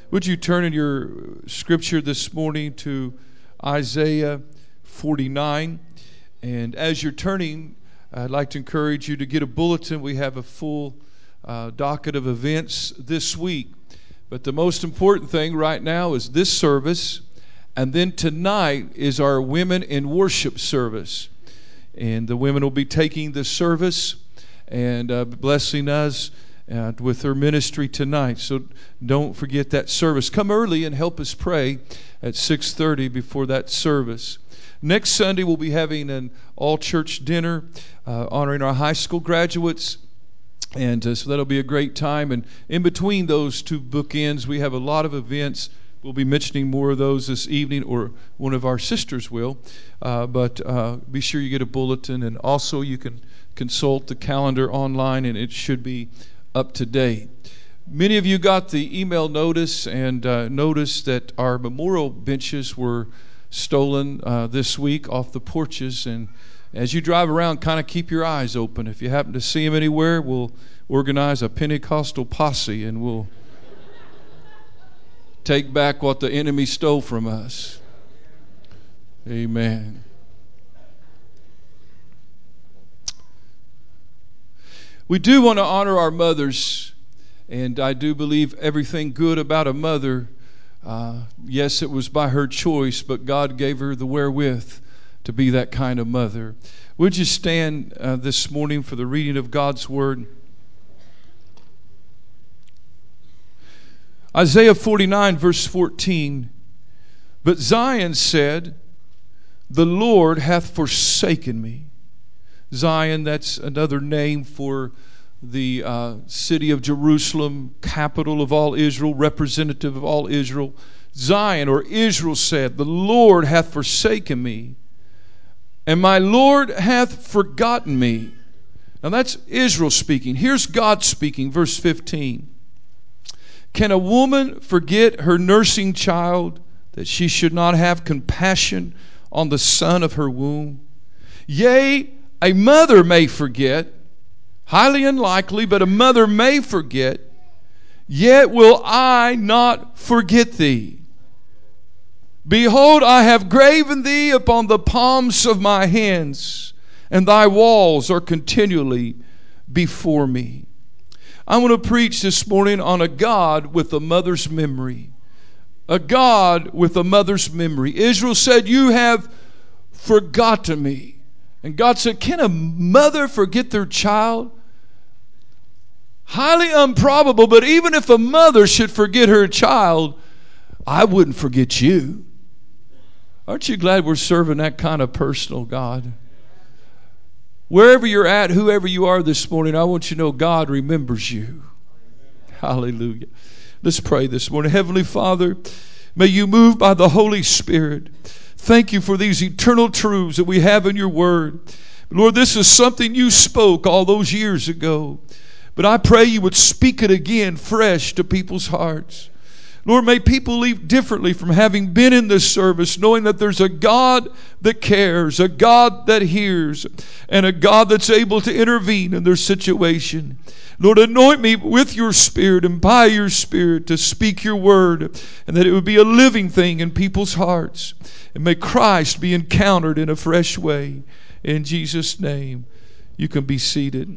Would you turn in your scripture this morning to Isaiah 49? And as you're turning, I'd like to encourage you to get a bulletin. We have a full docket of events this week. But the most important thing right now is this service. And then tonight is our Women in Worship service. And the women will be taking the service and blessing us with their ministry tonight. So don't forget that service. Come early and help us pray at 6:30 before that service. Next Sunday we'll be having an all-church dinner honoring our high school graduates. And so that'll be a great time. And in between those two bookends, we have a lot of events. We'll be mentioning more of those this evening, or one of our sisters will. But be sure you get a bulletin. And also you can consult the calendar online, and it should be up to date. Many of you got the email notice and noticed that our memorial benches were stolen this week off the porches. And as you drive around, kind of keep your eyes open. If you happen to see them anywhere, we'll organize a Pentecostal posse and we'll take back what the enemy stole from us. Amen. We do want to honor our mothers, and I do believe everything good about a mother, yes, it was by her choice, but God gave her the wherewith to be that kind of mother. Would you stand this morning for the reading of God's Word? Isaiah 49, verse 14. But Zion said, the Lord hath forsaken me. Zion, that's another name for the city of Jerusalem, capital of all Israel, representative of all Israel. Zion, or Israel, said, the Lord hath forsaken me, and my Lord hath forgotten me. Now that's Israel speaking. Here's God speaking, verse 15. Can a woman forget her nursing child, that she should not have compassion on the son of her womb? Yea, a mother may forget, highly unlikely, but a mother may forget, yet will I not forget thee. Behold, I have graven thee upon the palms of my hands, and thy walls are continually before me. I want to preach this morning on a God with a mother's memory. A God with a mother's memory. Israel said, you have forgotten me. And God said, can a mother forget their child? Highly improbable, but even if a mother should forget her child, I wouldn't forget you. Aren't you glad we're serving that kind of personal God? Wherever you're at, whoever you are this morning, I want you to know God remembers you. Hallelujah. Let's pray this morning. Heavenly Father, may you move by the Holy Spirit. Thank you for these eternal truths that we have in your word. Lord, this is something you spoke all those years ago. But I pray you would speak it again fresh to people's hearts. Lord, may people leave differently from having been in this service, knowing that there's a God that cares, a God that hears, and a God that's able to intervene in their situation. Lord, anoint me with your Spirit and by your Spirit to speak your word, and that it would be a living thing in people's hearts. And may Christ be encountered in a fresh way. In Jesus' name, you can be seated.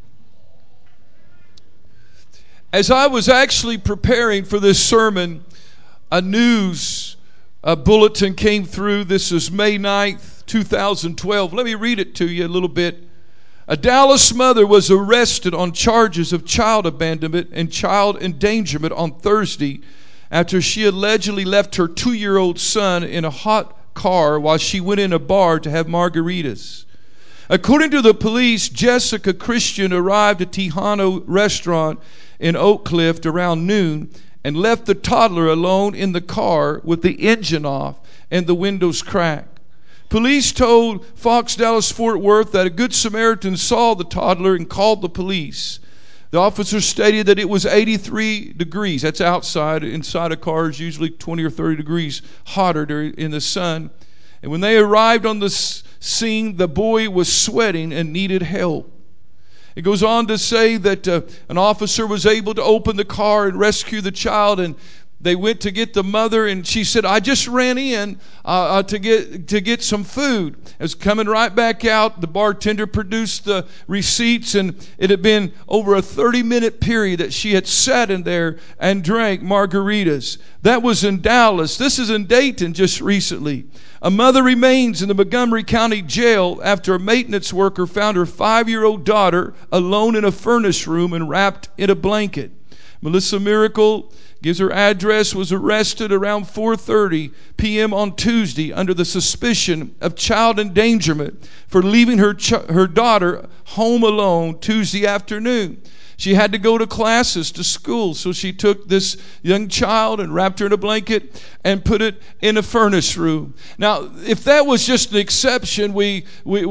As I was actually preparing for this sermon, a news bulletin came through. This is May 9th, 2012. Let me read it to you a little bit. A Dallas mother was arrested on charges of child abandonment and child endangerment on Thursday after she allegedly left her 2-year-old son in a hot car while she went in a bar to have margaritas. According to the police, Jessica Christian arrived at Tejano restaurant in Oak Cliff around noon and left the toddler alone in the car with the engine off and the windows cracked. Police told Fox Dallas Fort Worth that a good Samaritan saw the toddler and called the police. The officer stated that it was 83 degrees. That's outside. Inside a car is usually 20 or 30 degrees hotter in the sun. And when they arrived on the scene, the boy was sweating and needed help. It goes on to say that an officer was able to open the car and rescue the child, and They went to get the mother, and she said, I just ran in to get some food. I was coming right back out. The bartender produced the receipts, and it had been over a 30-minute period that she had sat in there and drank margaritas. That was in Dallas. This is in Dayton just recently. A mother remains in the Montgomery County Jail after a maintenance worker found her 5-year-old daughter alone in a furnace room and wrapped in a blanket. Melissa Miracle gives her address, was arrested around 4:30 p.m. on Tuesday under the suspicion of child endangerment for leaving her daughter home alone Tuesday afternoon. She had to go to classes, to school, so she took this young child and wrapped her in a blanket and put it in a furnace room. Now, if that was just an exception, we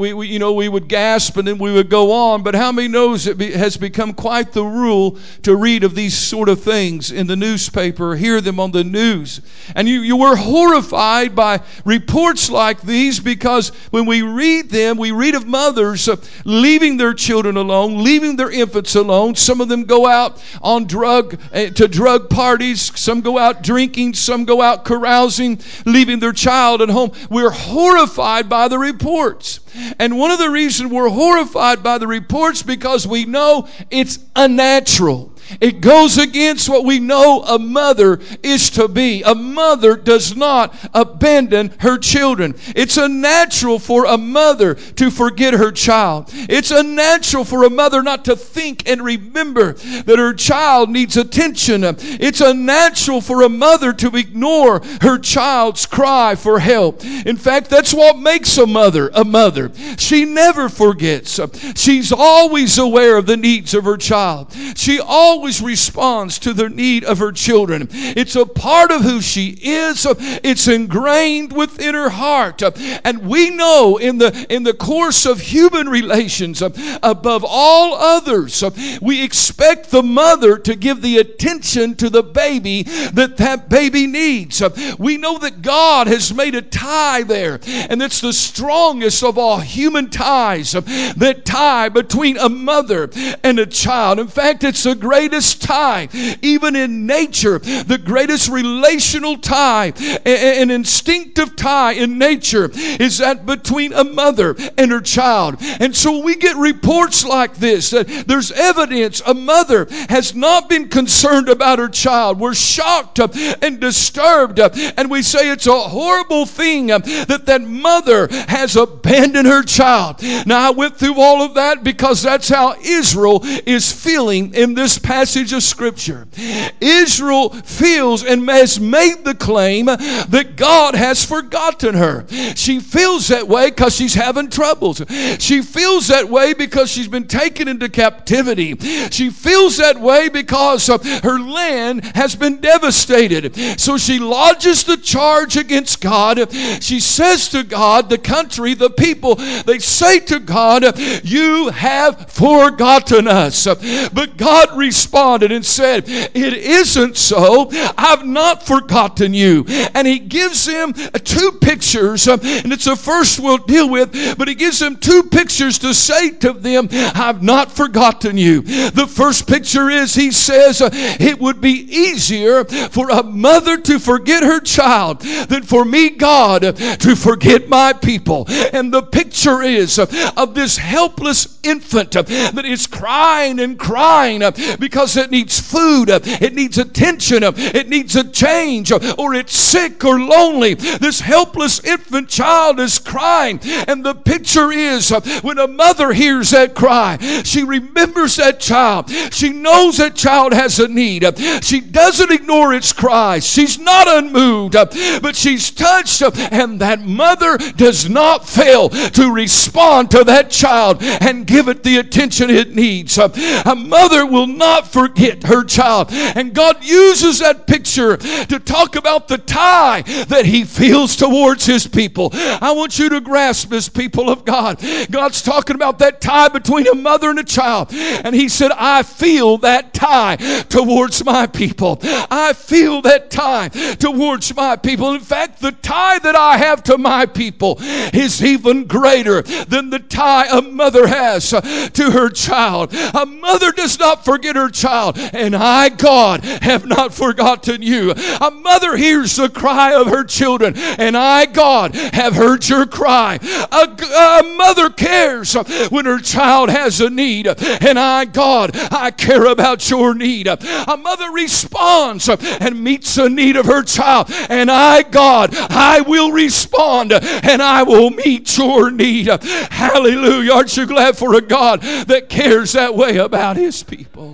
would gasp and then we would go on. But how many knows it has become quite the rule to read of these sort of things in the newspaper, hear them on the news? And you were horrified by reports like these, because when we read them, we read of mothers leaving their children alone, leaving their infants alone. Some of them go out on drug parties. Some go out drinking. Some go out carousing, leaving their child at home. We're horrified by the reports. And one of the reasons we're horrified by the reports because we know it's unnatural. It goes against what we know a mother is to be. A mother does not abandon her children. It's unnatural for a mother to forget her child. It's unnatural for a mother not to think and remember that her child needs attention. It's unnatural for a mother to ignore her child's cry for help. In fact, that's what makes a mother a mother. She never forgets. She's always aware of the needs of her child. She always responds to the need of her children. It's a part of who she is. It's ingrained within her heart. And we know in the course of human relations, above all others, we expect the mother to give the attention to the baby that baby needs. We know that God has made a tie there, and it's the strongest of all human ties, that tie between a mother and a child. In fact, it's the greatest tie, even in nature, the greatest relational tie, an instinctive tie in nature is that between a mother and her child. And so we get reports like this, that there's evidence a mother has not been concerned about her child. We're shocked and disturbed, and we say it's a horrible thing that mother has abandoned her child. Now, I went through all of that because that's how Israel is feeling in this passage of Scripture. Israel feels and has made the claim that God has forgotten her. She feels that way because she's having troubles. She feels that way because she's been taken into captivity. She feels that way because her land has been devastated. So she lodges the charge against God. She says to God, the country, the people, they say to God, you have forgotten us. But God responded and said, it isn't so. I've not forgotten you. And he gives them two pictures, and it's the first we'll deal with, but he gives them two pictures to say to them, I've not forgotten you. The first picture is, he says, it would be easier for a mother to forget her child than for me, God, to forget my people. And the picture is of this helpless infant that is crying and crying because it needs food, it needs attention, it needs a change, or it's sick or lonely. This helpless infant child is crying, and the picture is when a mother hears that cry, she remembers that child. She knows that child has a need. She doesn't ignore its cries. She's not unmoved, but she's touched, and that mother does not fail to respond to that child and give it the attention it needs. A mother will not forget her child. And God uses that picture to talk about the tie that he feels towards his people. I want you to grasp this, people of God. God's talking about that tie between a mother and a child. And he said, I feel that tie towards my people. I feel that tie towards my people. In fact, the tie that I have to my people is even greater than the tie a mother has to her child. A mother does not forget her child. And I, God, have not forgotten you. A mother hears the cry of her children, and I, God, have heard your cry. A mother cares when her child has a need, and I, God, I care about your need. A mother responds and meets the need of her child, and I, God, I will respond and I will meet your need. Hallelujah. Aren't you glad for a God that cares that way about his people?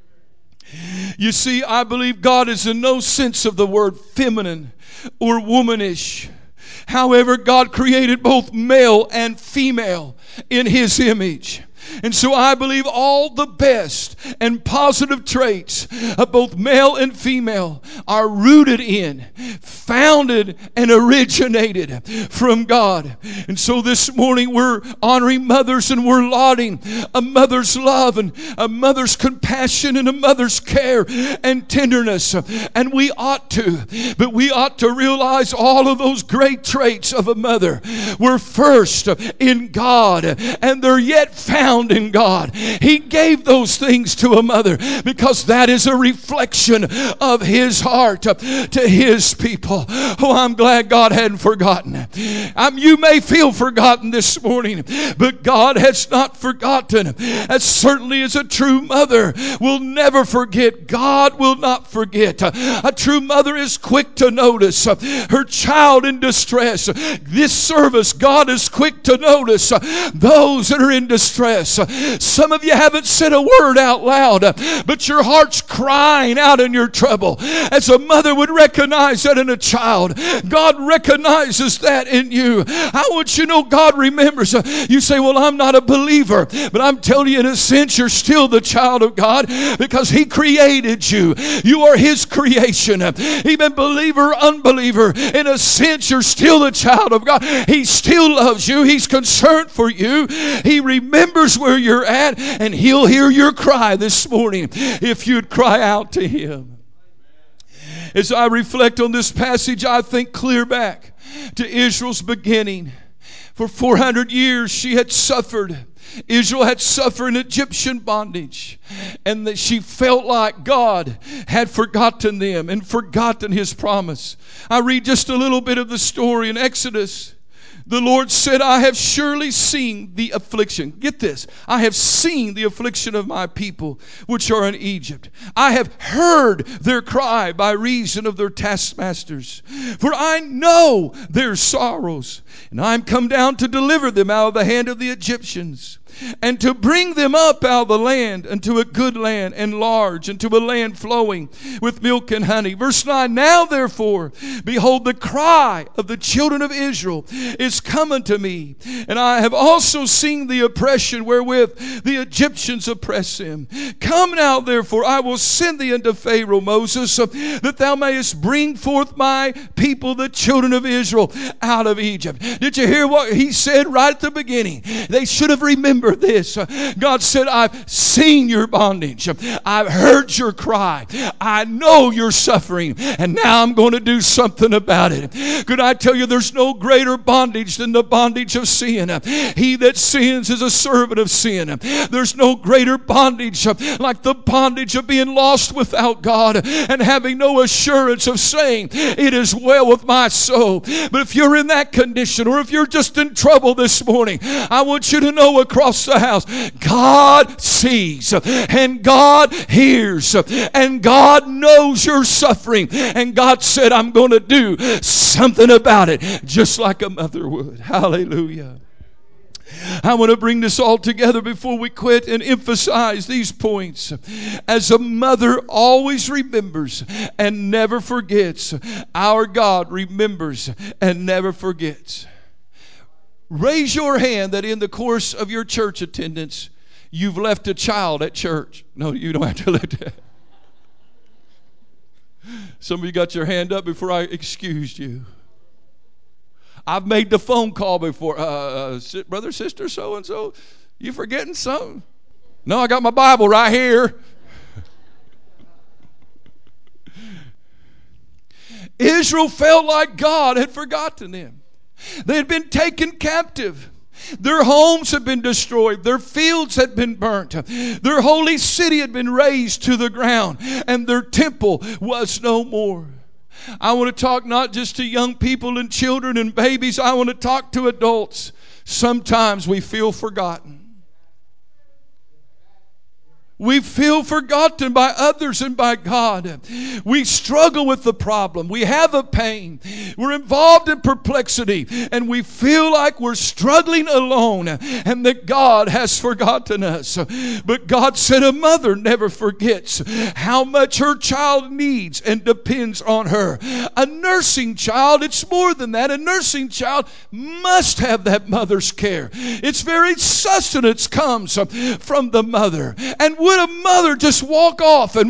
You see, I believe God is in no sense of the word feminine or womanish. However, God created both male and female in his image. And so I believe all the best and positive traits of both male and female are rooted in, founded, and originated from God. And so this morning we're honoring mothers, and we're lauding a mother's love and a mother's compassion and a mother's care and tenderness. And we ought to realize all of those great traits of a mother were first in God, and they're yet found in God. He gave those things to a mother because that is a reflection of his heart to his people. Oh, I'm glad God hadn't forgotten. You may feel forgotten this morning, but God has not forgotten. As certainly as a true mother will never forget, God will not forget. A true mother is quick to notice her child in distress. This service, God is quick to notice those that are in distress. Some of you haven't said a word out loud, but your heart's crying out in your trouble. As a mother would recognize that in a child, God recognizes that in you. I want you to know God remembers. You say, well, I'm not a believer, but I'm telling you, in a sense, you're still the child of God because he created you. You are his creation. Even believer, unbeliever, in a sense, you're still the child of God. He still loves you. He's concerned for you. He remembers where you're at, and he'll hear your cry this morning if you'd cry out to him. As I reflect on this passage, I think clear back to Israel's beginning. For 400 years she had suffered. Israel had suffered in Egyptian bondage, and that she felt like God had forgotten them and forgotten his promise. I read just a little bit of the story in Exodus. The Lord said, I have surely seen the affliction. Get this. I have seen the affliction of my people which are in Egypt. I have heard their cry by reason of their taskmasters. For I know their sorrows, and I am come down to deliver them out of the hand of the Egyptians, and to bring them up out of the land unto a good land and large, unto a land flowing with milk and honey. Verse 9, now therefore, behold, the cry of the children of Israel is come unto me, and I have also seen the oppression wherewith the Egyptians oppress them. Come now therefore, I will send thee unto Pharaoh, Moses, that thou mayest bring forth my people, the children of Israel, out of Egypt. Did you hear what he said right at the beginning? They should have remembered this. God said, I've seen your bondage. I've heard your cry. I know you're suffering, and now I'm going to do something about it. Could I tell you, there's no greater bondage than the bondage of sin. He that sins is a servant of sin. There's no greater bondage like the bondage of being lost without God and having no assurance of saying, it is well with my soul. But if you're in that condition, or if you're just in trouble this morning, I want you to know across the house, God sees and God hears and God knows your suffering, and God said, I'm going to do something about it, just like a mother would. Hallelujah. I want to bring this all together before we quit and emphasize these points. As a mother always remembers and never forgets, our God remembers and never forgets. Raise your hand that in the course of your church attendance, you've left a child at church. No, you don't have to let that. Some of you got your hand up before I excused you. I've made the phone call before. Brother, sister, so-and-so, you forgetting something? No, I got my Bible right here. Israel felt like God had forgotten them. They had been taken captive. Their homes had been destroyed. Their fields had been burnt. Their holy city had been razed to the ground, and their temple was no more. I want to talk not just to young people and children and babies. I want to talk to adults. Sometimes we feel forgotten. We feel forgotten by others and by God. We struggle with the problem. We have a pain. We're involved in perplexity, and we feel like we're struggling alone and that God has forgotten us. But God said a mother never forgets how much her child needs and depends on her. A nursing child, it's more than that. A nursing child must have that mother's care. Its very sustenance comes from the mother. And would a mother just walk off from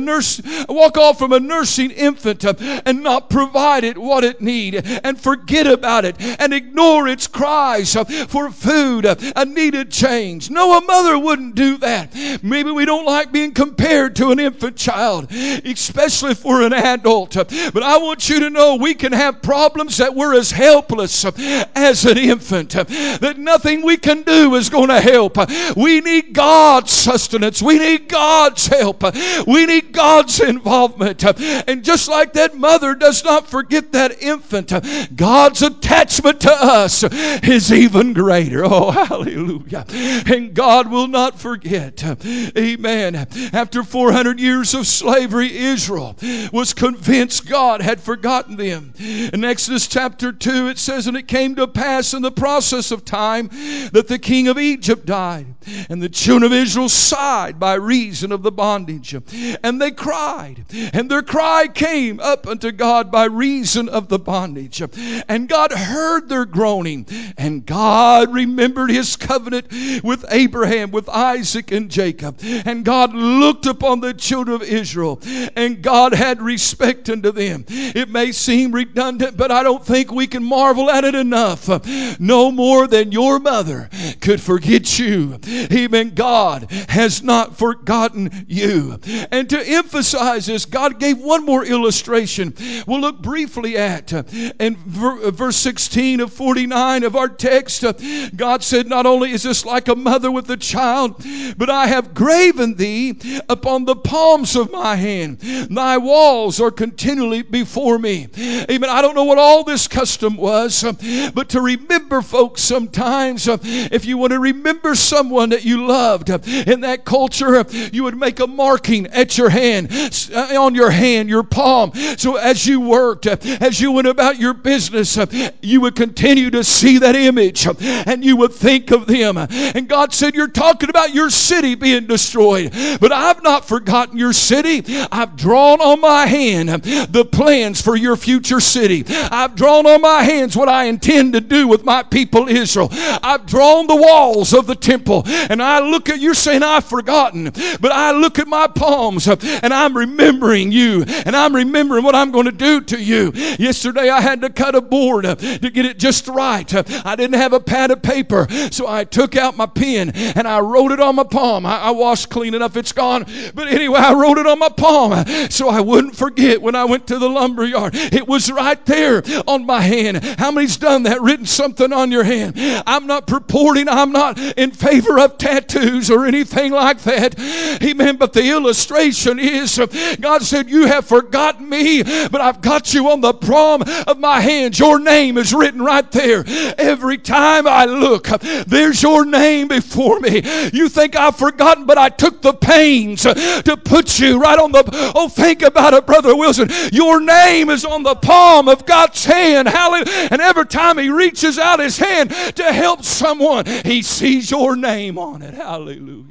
a nursing infant and not provide it what it needs and forget about it and ignore its cries for food, a needed change? No, a mother wouldn't do that. Maybe we don't like being compared to an infant child, especially for an adult. But I want you to know we can have problems that we're as helpless as an infant, that nothing we can do is going to help. We need God's sustenance. We need God's help. We need God's involvement. And just like that mother does not forget that infant, God's attachment to us is even greater. Oh, hallelujah. And God will not forget. Amen. After 400 years of slavery, Israel was convinced God had forgotten them. In Exodus chapter 2, it says, "And it came to pass in the process of time that the king of Egypt died, and the children of Israel sighed by reason of the bondage. And they cried, and their cry came up unto God by reason of the bondage. And God heard their groaning, and God remembered his covenant with Abraham, with Isaac, and Jacob. And God looked upon the children of Israel, and God had respect unto them." It may seem redundant, but I don't think we can marvel at it enough. No more than your mother could forget you. Amen. God has not forgotten you. And to emphasize this, God gave one more illustration we'll look briefly at. In verse 16 of 49 of our text, God said, "Not only is this like a mother with a child, but I have graven thee upon the palms of my hand. Thy walls are continually before me." Amen. I don't know what all this custom was, but to remember folks sometimes, if you want to remember someone that you loved in that culture, you would make a marking at your hand, on your hand, your palm. So as you worked, as you went about your business, you would continue to see that image and you would think of them. And God said, "You're talking about your city being destroyed, but I've not forgotten your city. I've drawn on my hand the plans for your future city. I've drawn on my hands what I intend to do with my people Israel. I've drawn the walls of the temple." And I look at you saying, "I've forgotten," but I look at my palms and I'm remembering you, and I'm remembering what I'm going to do to you. Yesterday I had to cut a board to get it just right. I didn't have a pad of paper, so I took out my pen and I wrote it on my palm. I washed clean enough, it's gone. But anyway, I wrote it on my palm so I wouldn't forget when I went to the lumber yard. It was right there on my hand. How many's done that, written something on your hand? I'm not purporting, I'm not in favor of tattoos or anything like that. Amen. But the illustration is, God said, "You have forgotten me, but I've got you on the palm of my hands. Your name is written right there. Every time I look, there's your name before me. You think I've forgotten, but I took the pains to put you right on the..." Oh, think about it, Brother Wilson. Your name is on the palm of God's hand. Hallelujah. And every time he reaches out his hand to help someone, he sees your name on it. Hallelujah.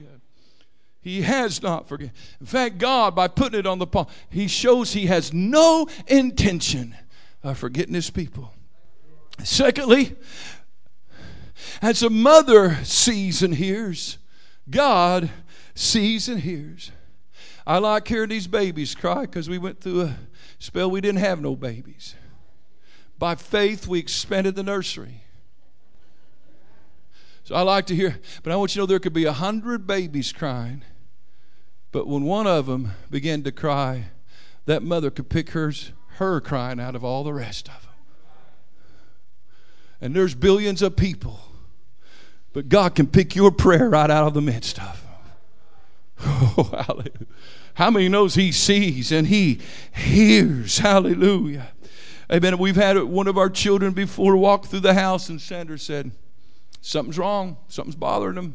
He has not forgotten. In fact, God, by putting it on the palm, he shows he has no intention of forgetting his people. Secondly, as a mother sees and hears, God sees and hears. I like hearing these babies cry because we went through a spell we didn't have no babies. By faith, we expanded the nursery. So I like to hear, but I want you to know there could be 100 babies crying, but when one of them began to cry, that mother could pick her crying out of all the rest of them. And there's billions of people But God can pick your prayer right out of the midst of them. Oh, hallelujah. How many knows He sees and He hears? Hallelujah. Amen. We've had one of our children before walk through the house, and Sandra said, something's wrong. Something's bothering them.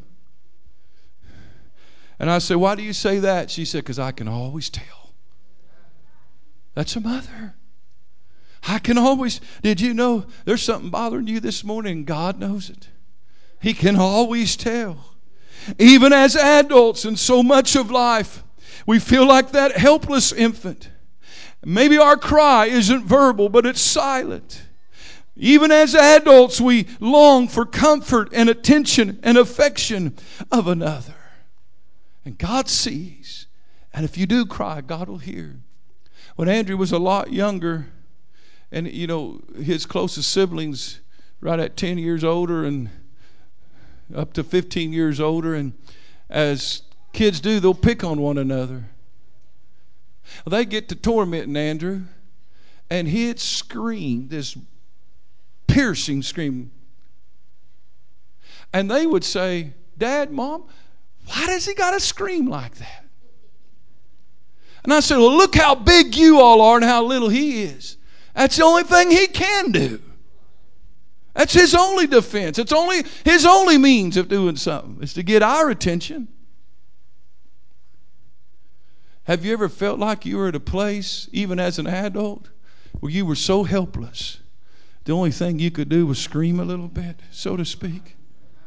And I said, why do you say that? She said, because I can always tell. That's a mother. I can always. Did you know there's something bothering you this morning and God knows it? He can always tell. Even as adults in so much of life, we feel like that helpless infant. Maybe our cry isn't verbal, but it's silent. Even as adults, we long for comfort and attention and affection of another. And God sees. And if you do cry, God will hear. When Andrew was a lot younger, and you know, his closest siblings right at 10 years older and up to 15 years older, and as kids do, they'll pick on one another. Well, they get to tormenting Andrew, and he'd scream, this piercing scream. And they would say, Dad, Mom, why does he got to scream like that? And I said, well, look how big you all are and how little he is. That's the only thing he can do. That's his only defense. It's only his only means of doing something is to get our attention. Have you ever felt like you were at a place, even as an adult, where you were so helpless, the only thing you could do was scream a little bit, so to speak?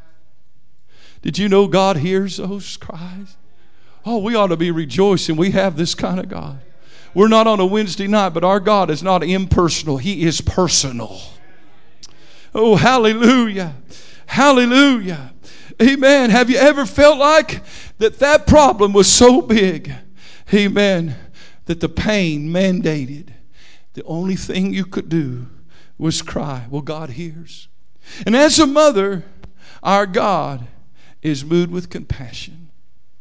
Did you know God hears those cries? Oh, we ought to be rejoicing we have this kind of God. We're not on a Wednesday night, but our God is not impersonal. He is personal. Oh, hallelujah. Hallelujah. Amen. Have you ever felt like that problem was so big? Amen. That the pain mandated the only thing you could do was cry. Well, God hears. And as a mother, our God is moved with compassion.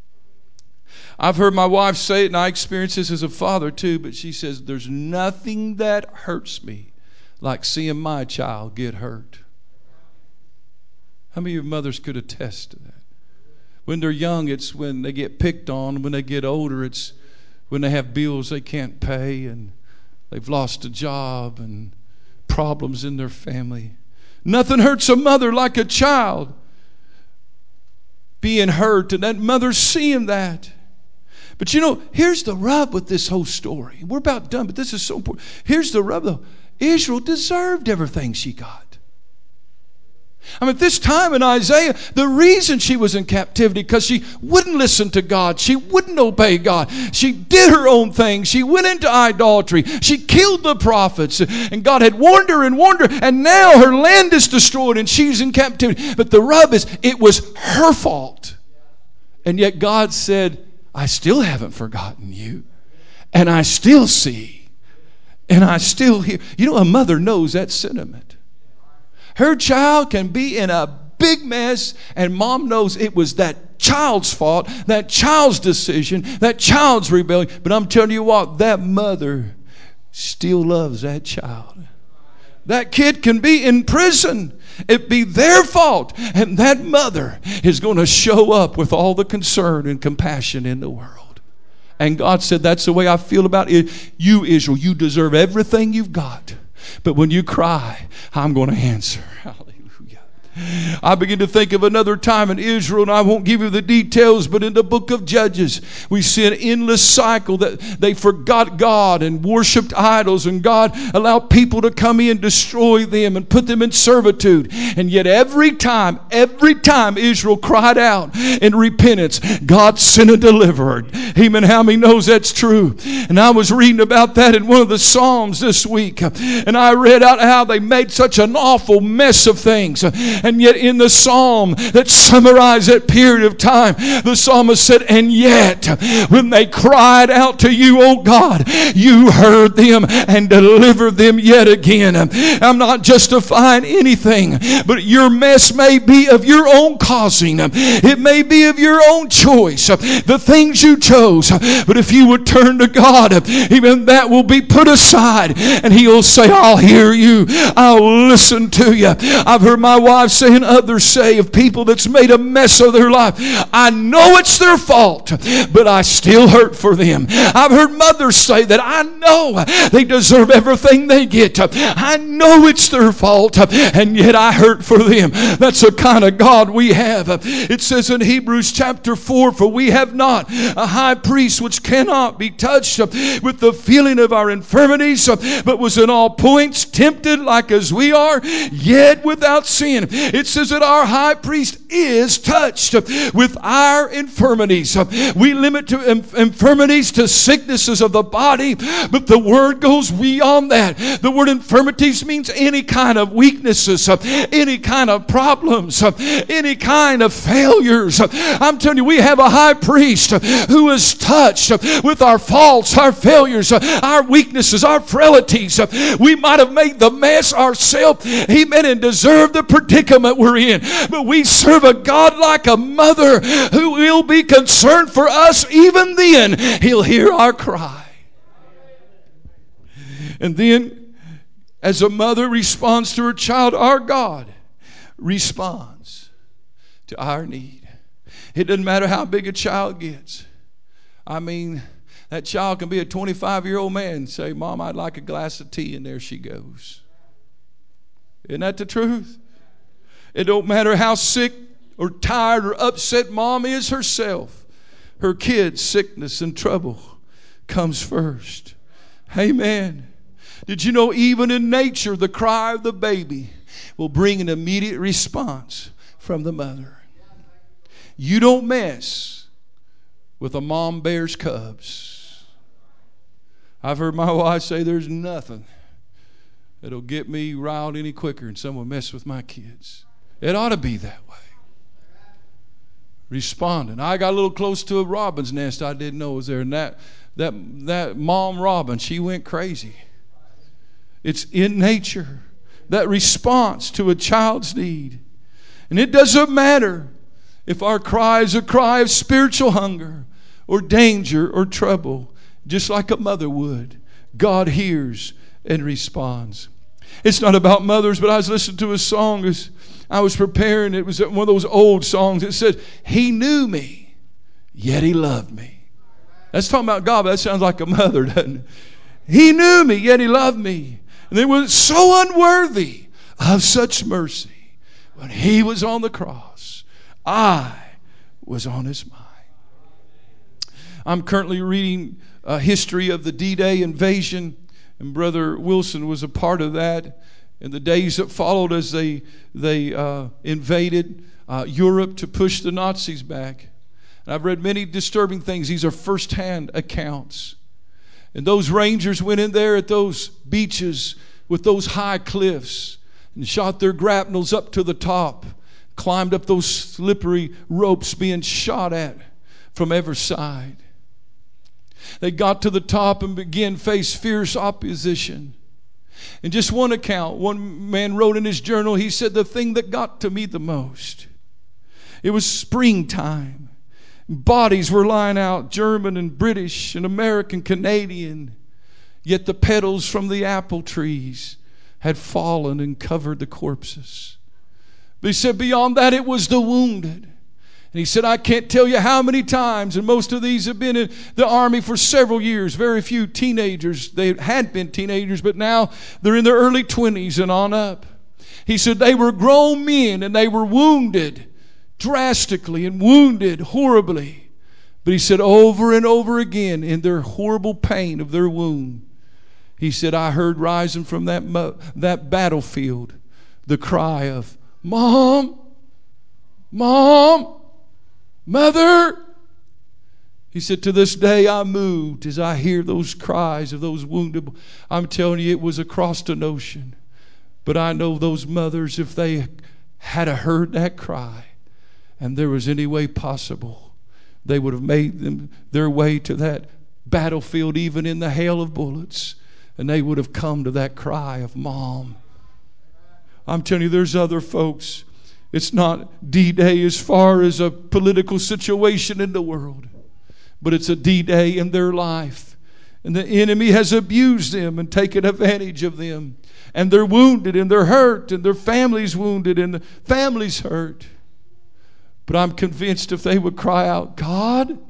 I've heard my wife say it, and I experience this as a father too, but she says, there's nothing that hurts me like seeing my child get hurt. How many of you mothers could attest to that? When they're young, it's when they get picked on. When they get older, it's when they have bills they can't pay and they've lost a job and problems in their family. Nothing hurts a mother like a child being hurt, and that mother seeing that. But you know, here's the rub with this whole story. We're about done, but this is so important. Here's the rub though. Israel deserved everything she got. I mean, at this time in Isaiah, the reason she was in captivity because she wouldn't listen to God. She wouldn't obey God. She did her own thing. She went into idolatry. She killed the prophets. And God had warned her, and now her land is destroyed and she's in captivity. But the rub is, it was her fault. And yet God said, I still haven't forgotten you. And I still see. And I still hear. You know, a mother knows that sentiment. Her child can be in a big mess, and mom knows it was that child's fault, that child's decision, that child's rebellion. But I'm telling you what, that mother still loves that child. That kid can be in prison. It be their fault. And that mother is going to show up with all the concern and compassion in the world. And God said, that's the way I feel about it. You, Israel, you deserve everything you've got. But when you cry, I'm going to answer. Hallelujah. I begin to think of another time in Israel, and I won't give you the details, but in the book of Judges, we see an endless cycle that they forgot God and worshiped idols, and God allowed people to come in, destroy them, and put them in servitude. And yet every time Israel cried out in repentance, God sent a deliverer. Amen. How many knows that's true? And I was reading about that in one of the Psalms this week, and I read out how they made such an awful mess of things. And yet in the psalm that summarized that period of time, the psalmist said, and yet when they cried out to you, oh God, you heard them and delivered them yet again. I'm not justifying anything, but your mess may be of your own causing. It may be of your own choice, the things you chose. But if you would turn to God, even that will be put aside, and He'll say, I'll hear you. I'll listen to you. I've heard my wife say and others say of people that's made a mess of their life, I know it's their fault, but I still hurt for them. I've heard mothers say that I know they deserve everything they get. I know it's their fault, and yet I hurt for them. That's the kind of God we have. It says in Hebrews chapter 4, for we have not a high priest which cannot be touched with the feeling of our infirmities, but was in all points tempted like as we are, yet without sin. It says that our high priest is touched with our infirmities. We limit to infirmities to sicknesses of the body, but the word goes beyond that. The word infirmities means any kind of weaknesses, any kind of problems, any kind of failures. I'm telling you, we have a high priest who is touched with our faults, our failures, our weaknesses, our frailties. We might have made the mess ourselves, amen, and deserve the predicament we're in. But we serve a God like a mother who will be concerned for us. Even then, He'll hear our cry. And then, as a mother responds to her child, our God responds to our need. It doesn't matter how big a child gets. I mean, that child can be a 25-year-old man and say, Mom, I'd like a glass of tea, and there she goes. Isn't that the truth? It don't matter how sick or tired or upset Mom is herself. Her kid's sickness and trouble comes first. Amen. Did you know even in nature, the cry of the baby will bring an immediate response from the mother? You don't mess with a mom bear's cubs. I've heard my wife say there's nothing that'll get me riled any quicker than someone mess with my kids. It ought to be that way. Responding. I got a little close to a robin's nest I didn't know was there. And that mom robin, she went crazy. It's in nature. That response to a child's need. And it doesn't matter if our cry is a cry of spiritual hunger or danger or trouble, just like a mother would. God hears and responds. It's not about mothers, but I was listening to a song as I was preparing. It was one of those old songs. It said, He knew me, yet He loved me. That's talking about God, but that sounds like a mother, doesn't it? He knew me, yet He loved me. And they were so unworthy of such mercy. When He was on the cross, I was on His mind. I'm currently reading a history of the D-Day invasion, and Brother Wilson was a part of that. In the days that followed as they invaded Europe to push the Nazis back. And I've read many disturbing things. These are first-hand accounts. And those Rangers went in there at those beaches with those high cliffs and shot their grapnels up to the top, climbed up those slippery ropes being shot at from every side. They got to the top and began to face fierce opposition. In just one account, one man wrote in his journal, he said, the thing that got to me the most, it was springtime. Bodies were lying out, German and British and American, Canadian. Yet the petals from the apple trees had fallen and covered the corpses. But he said beyond that, it was the wounded. And he said, I can't tell you how many times, and most of these have been in the army for several years. Very few teenagers. They had been teenagers, but now they're in their early 20s and on up. He said they were grown men and they were wounded drastically and wounded horribly. But he said over and over again in their horrible pain of their wound, he said, I heard rising from that battlefield the cry of, Mom, Mom, Mother. He said, to this day I'm moved as I hear those cries of those wounded. I'm telling you, it was across an ocean. But I know those mothers, if they had heard that cry and there was any way possible, they would have made them their way to that battlefield, even in the hail of bullets. And they would have come to that cry of Mom. I'm telling you, there's other folks. It's not D-Day as far as a political situation in the world, but it's a D-Day in their life. And the enemy has abused them and taken advantage of them. And they're wounded and they're hurt and their family's wounded and the family's hurt. But I'm convinced if they would cry out, God,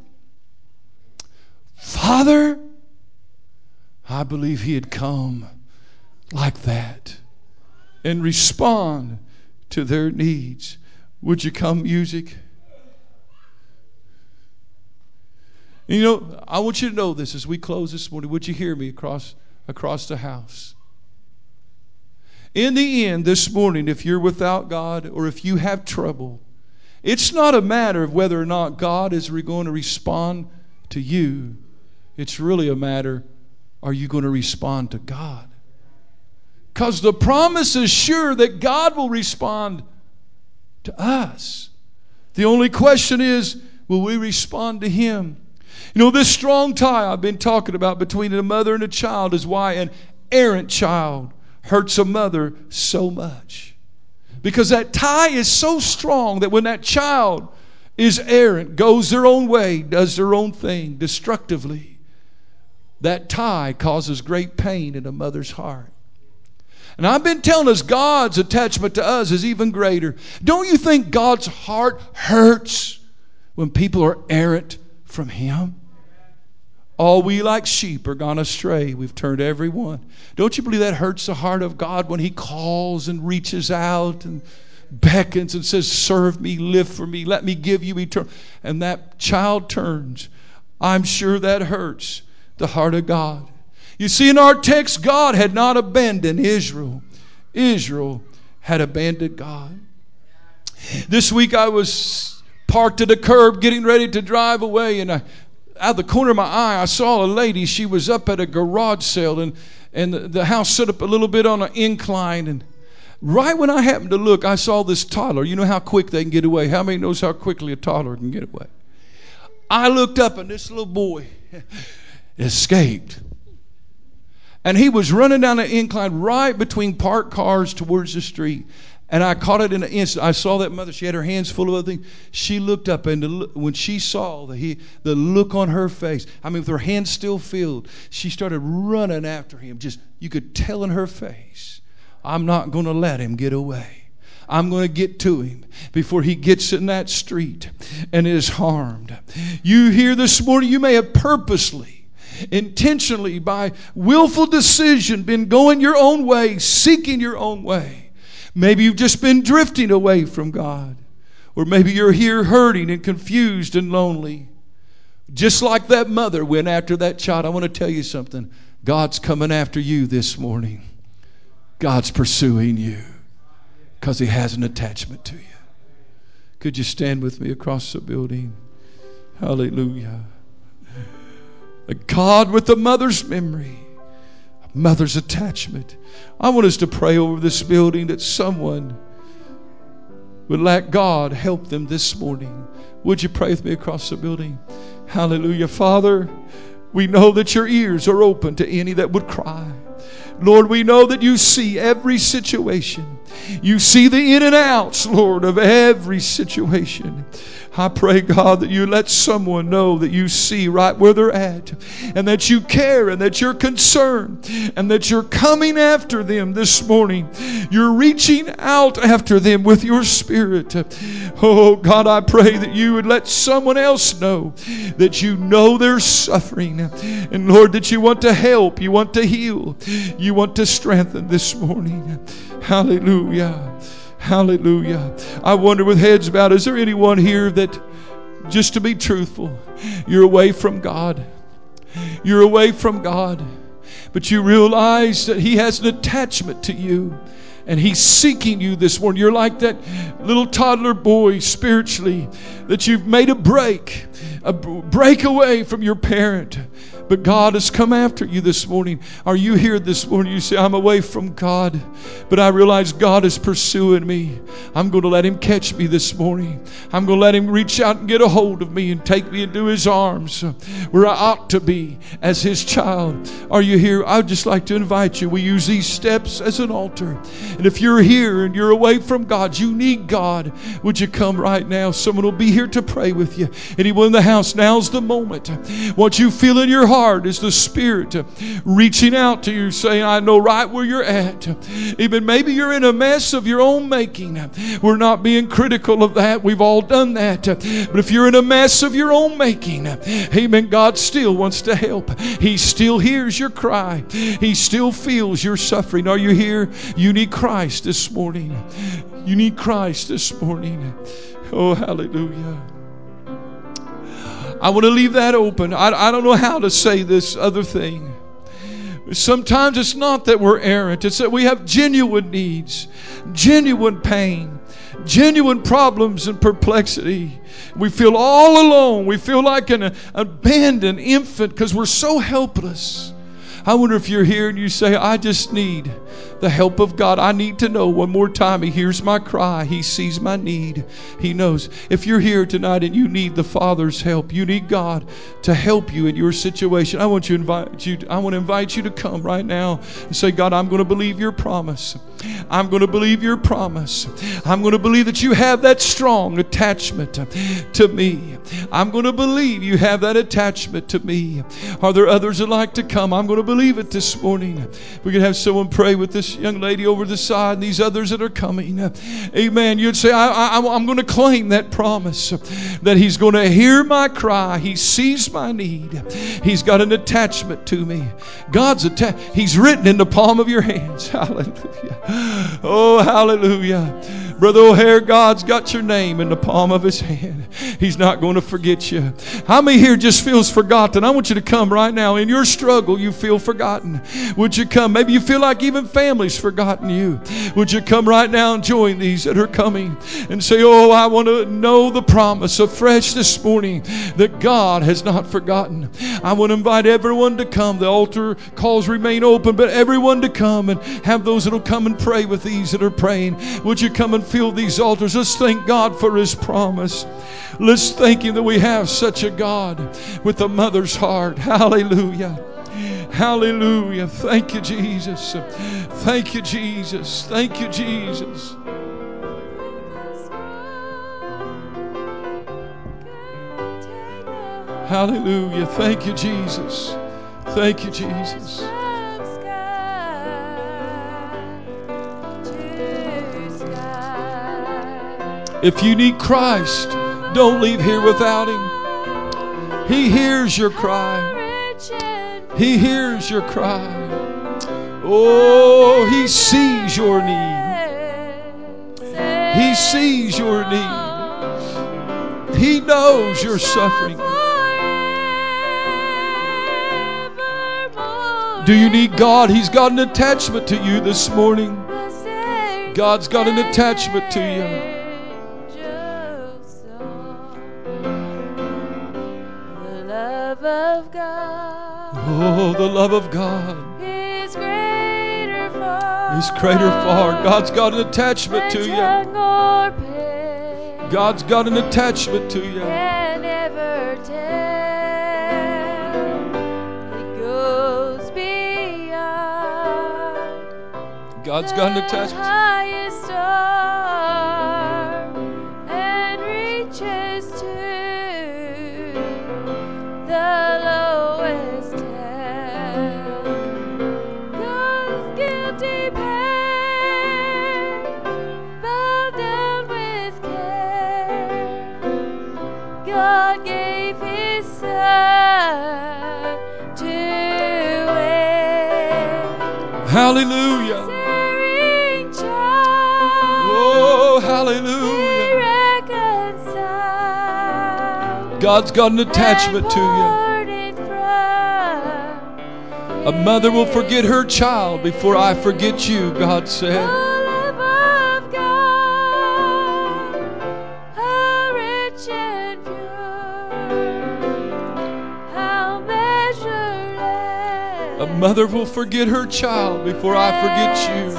Father, I believe He'd come like that and respond to their needs. Would you come, music? You know, I want you to know this as we close this morning. Would you hear me across the house? In the end, this morning, if you're without God or if you have trouble, it's not a matter of whether or not God is going to respond to you. It's really a matter, are you going to respond to God? Because the promise is sure that God will respond to us. The only question is, will we respond to Him? You know, this strong tie I've been talking about between a mother and a child is why an errant child hurts a mother so much. Because that tie is so strong that when that child is errant, goes their own way, does their own thing destructively, that tie causes great pain in a mother's heart. And I've been telling us God's attachment to us is even greater. Don't you think God's heart hurts when people are errant from Him? All we like sheep are gone astray. We've turned every one. Don't you believe that hurts the heart of God when He calls and reaches out and beckons and says, serve me, live for me, let me give you eternal. And that child turns. I'm sure that hurts the heart of God. You see, in our text, God had not abandoned Israel. Israel had abandoned God. This week I was parked at a curb getting ready to drive away, and out of the corner of my eye, I saw a lady. She was up at a garage sale, and the house set up a little bit on an incline. And right when I happened to look, I saw this toddler. You know how quick they can get away. How many knows how quickly a toddler can get away? I looked up, and this little boy escaped. And he was running down the incline right between parked cars towards the street. And I caught it in an instant. I saw that mother. She had her hands full of other things. She looked up, and when she saw the look on her face, I mean, with her hands still filled, she started running after him. Just, you could tell in her face, I'm not going to let him get away. I'm going to get to him before he gets in that street and is harmed. You here this morning, you may have purposely, intentionally, by willful decision, been going your own way, seeking your own way. Maybe you've just been drifting away from God. Or maybe you're here hurting and confused and lonely. Just like that mother went after that child. I want to tell you something. God's coming after you this morning. God's pursuing you because He has an attachment to you. Could you stand with me across the building? Hallelujah. A God with a mother's memory, a mother's attachment. I want us to pray over this building that someone would let God help them this morning. Would you pray with me across the building? Hallelujah. Father, we know that your ears are open to any that would cry. Lord, we know that you see every situation. You see the in and outs, Lord, of every situation. I pray, God, that you let someone know that you see right where they're at, and that you care, and that you're concerned, and that you're coming after them this morning. You're reaching out after them with your Spirit. Oh, God, I pray that you would let someone else know that you know they're suffering. And Lord, that you want to help, you want to heal, you want to strengthen this morning. Hallelujah. Hallelujah. I wonder, with heads bowed, is there anyone here that, just to be truthful, you're away from God? You're away from God, but you realize that He has an attachment to you, and He's seeking you this morning. You're like that little toddler boy spiritually, that you've made a break away from your parent. But God has come after you this morning. Are you here this morning? You say, I'm away from God, but I realize God is pursuing me. I'm going to let Him catch me this morning. I'm going to let Him reach out and get a hold of me and take me into His arms where I ought to be as His child. Are you here? I'd just like to invite you. We use these steps as an altar. And if you're here and you're away from God, you need God, would you come right now? Someone will be here to pray with you. Anyone in the house, now's the moment. What you feel in your heart, heart is the Spirit reaching out to you, saying, I know right where you're at. Even maybe you're in a mess of your own making. We're not being critical of that. We've all done that. But if you're in a mess of your own making, amen, God still wants to help. He still hears your cry. He still feels your suffering. Are you here? You need Christ this morning. You need Christ this morning. Oh, hallelujah. I want to leave that open. I don't know how to say this other thing. Sometimes it's not that we're errant. It's that we have genuine needs, genuine pain, genuine problems and perplexity. We feel all alone. We feel like an abandoned infant because we're so helpless. I wonder if you're here and you say, I just need the help of God. I need to know one more time. He hears my cry. He sees my need. He knows. If you're here tonight and you need the Father's help, you need God to help you in your situation, I want to invite you to come right now and say, God, I'm going to believe your promise. I'm going to believe your promise. I'm going to believe that you have that strong attachment to me. I'm going to believe you have that attachment to me. Are there others that like to come? I'm going to believe it this morning. We could have someone pray with this young lady over the side and these others that are coming. Amen. You'd say, I'm going to claim that promise that He's going to hear my cry. He sees my need. He's got an attachment to me. He's written in the palm of your hands. Hallelujah. Oh, hallelujah. Brother O'Hare, God's got your name in the palm of His hand. He's not going to forget you. How many here just feels forgotten? I want you to come right now. In your struggle, you feel forgotten. Would you come? Maybe you feel like even family's forgotten you. Would you come right now and join these that are coming and say, oh, I want to know the promise afresh this morning that God has not forgotten. I want to invite everyone to come. The altar calls remain open, but everyone to come and have those that will come and pray with these that are praying. Would you come and fill these altars? Let's thank God for His promise. Let's thank Him that we have such a God with a mother's heart. Hallelujah. Hallelujah. Thank you, Jesus. Thank you, Jesus. Thank you, Jesus. Hallelujah. Thank you, Jesus. Thank you, Jesus. If you need Christ, don't leave here without Him. He hears your cry. He hears your cry. Oh, He sees your need. He sees your need. He knows your suffering. Do you need God? He's got an attachment to you this morning. God's got an attachment to you. Oh, the love of God is greater far. God's got an attachment to you. God's got an attachment to you. God's got an attachment. God gave His Son to it. Hallelujah. Oh, hallelujah. God's got an attachment to you. A mother will forget her child before I forget you, God said. A mother will forget her child before I forget you.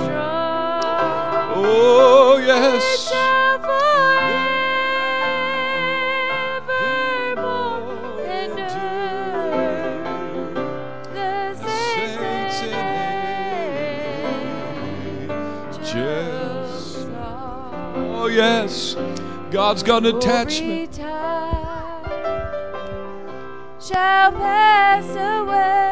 Oh, yes. Oh, yes. God's got an attachment. shall pass away.